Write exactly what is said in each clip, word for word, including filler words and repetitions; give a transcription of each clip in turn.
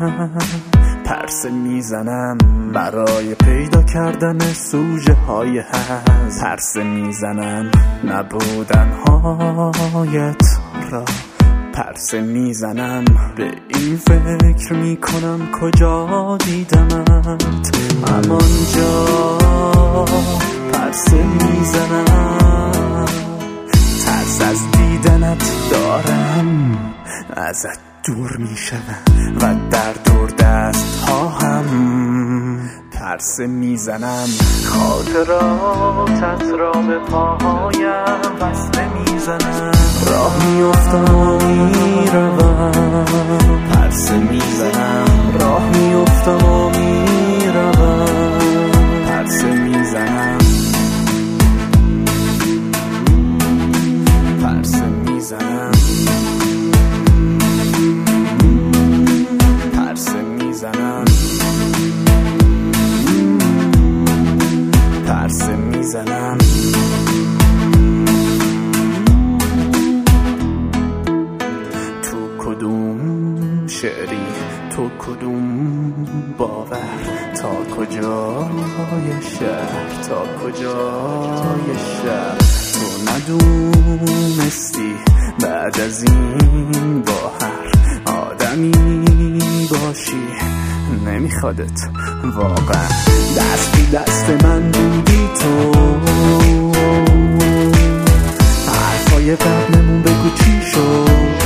پرسه میزنم برای پیدا کردن سوژه های هست، پرسه میزنم نبودن هایت را، پرسه میزنم به این فکر میکنم کجا دیدمت همانجا، پرسه میزنم ترس از دیدنت دارم، ازت دور میشم و در دور دست ها هم پرسه میزنم، خاطراتت را به پاهایم بسته میزنم، راه میافتم و میروم، پرسه میزنم، راه میافتم و میروم، پرسه میزنم، پرسه میزنم، پرسه میزنم، پرسه میزنم. تو کدوم شعری، تو کدوم باور، تا کجای شهر، تا کجای شهر تو ندونستی بعد از این با هر آدمی باشی نمیخوادت واقعا، دست تو دست من بودی تو، حرفای قبلمون بگو چی شد،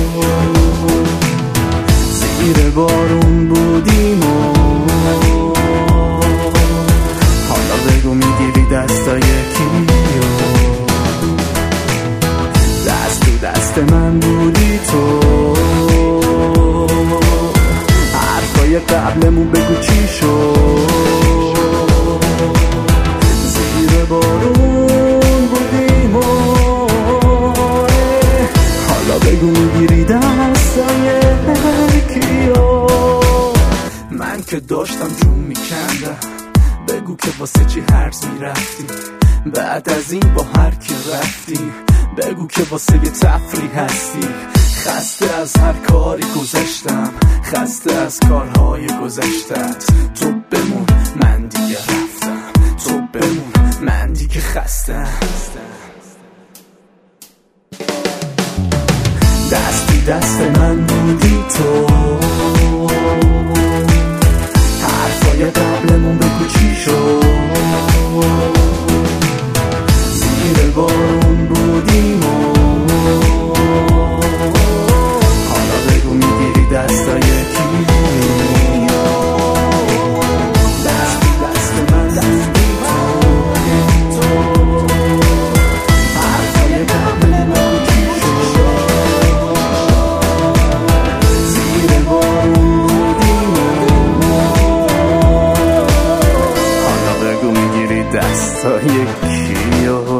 زیر بارون بودیم و حالا بگو میگیری دستای کیو، دست تو دست من بودی تو، حرفای قبلمون بگو چی شد، زیر بارون بودیم و حالا بگو میگیری دستای کیو، من که داشتم جون میکندم بگو که واسه چی هرز میرفتی، بعد از این با هر کی رفتی بگو که واسه یه تفریح هستی، خسته از هر کاری گذشتم، خسته از کارهای گذشتت، تو بمون من دیگه رفتم، تو بمون من دیگه خستم، دستی دست من بودی تو، حرفای قبلمون بگو چی شد، زیر بارون بودیم و حالا بگو میگیری دستای کیو، دست دست من دستی تو، حرفای قبلمون بگو چی شد، زیر بارون بودیم و حالا بگو میگیری دستای کیو.